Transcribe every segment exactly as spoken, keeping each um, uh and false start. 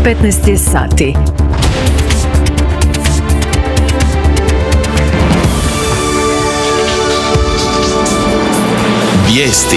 petnaest je sati. Vijesti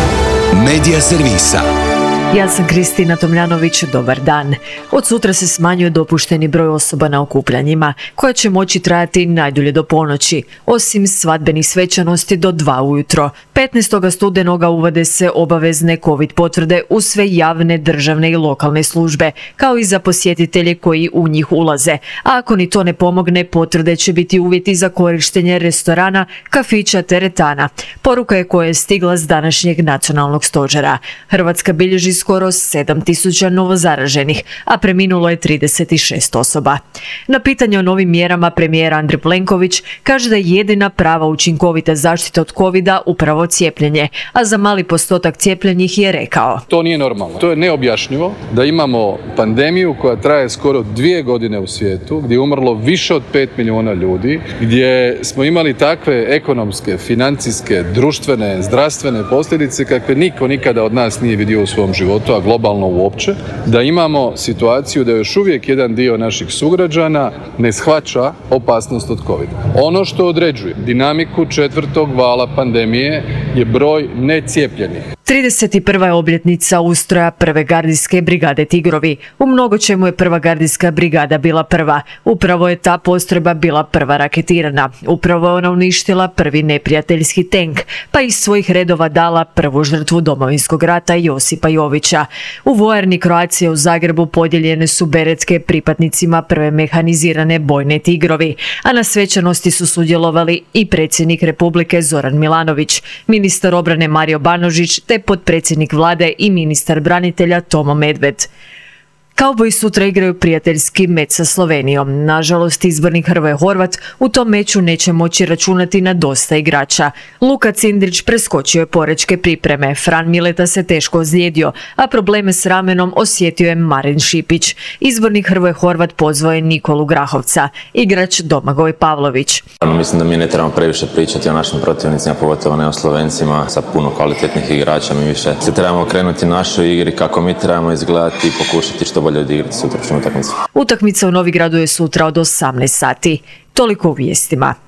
Medija servisa. Ja sam Kristina Tomljanović, dobar dan. Od sutra se smanjuje dopušteni broj osoba na okupljanjima, koja će moći trajati najdulje do ponoći, osim svadbenih svečanosti do dva ujutro. petnaestog studenoga uvode se obavezne COVID potvrde u sve javne, državne i lokalne službe, kao i za posjetitelje koji u njih ulaze. A ako ni to ne pomogne, potvrde će biti uvjeti za korištenje restorana, kafića, teretana. Poruka je koja je stigla s današnjeg nacionalnog stožera. Hrvatska bilježi skoro sedam tisuća novozaraženih, a preminulo je trideset šest osoba. Na pitanje o novim mjerama premijer Andrej Plenković kaže da je jedina prava učinkovita zaštita od covida upravo cijepljenje, a za mali postotak cijepljenih je rekao: To nije normalno. To je neobjašnjivo da imamo pandemiju koja traje skoro dvije godine u svijetu, gdje je umrlo više od pet milijuna ljudi, gdje smo imali takve ekonomske, financijske, društvene, zdravstvene posljedice kakve niko nikada od nas nije vidio u svom životu, a globalno uopće, da imamo situaciju da još uvijek jedan dio naših sugrađana ne shvaća opasnost od covida. Ono što određuje dinamiku četvrtog vala pandemije je broj necijepljenih. trideset prva je obljetnica ustroja prve gardijske brigade Tigrovi. U mnogo čemu je prva gardijska brigada bila prva. Upravo je ta postrojba bila prva raketirana. Upravo je ona uništila prvi neprijateljski tenk, pa iz svojih redova dala prvu žrtvu Domovinskog rata Josipa Jovića. U vojarni Croatia u Zagrebu podijeljene su beretke pripadnicima prve mehanizirane bojne Tigrovi, a na svečanosti su sudjelovali i predsjednik Republike Zoran Milanović, ministar obrane Mario Banožić te potpredsjednik vlade i ministar branitelja Tomo Medved. Kauboji sutra igraju prijateljski meč sa Slovenijom. Nažalost, izbornik Hrvoje Horvat u tom meču neće moći računati na dosta igrača. Luka Cindrić preskočio je porečke pripreme, Fran Mileta se teško ozlijedio, a probleme s ramenom osjetio je Marin Šipić. Izbornik Hrvoje Horvat pozvao je Nikolu Grahovca, igrač Domagoj Pavlović. Mislim da mi ne trebamo previše pričati o našim protivnicima, pogotovo ne o Slovencima, sa puno kvalitetnih igrača. Mi više se trebamo okrenuti našoj igri, kako mi trebamo izgledati i pokušati što bolje odigrati sutrašnju utakmicu. Utakmica u Novigradu je sutra od osamnaest sati. Toliko u vijestima.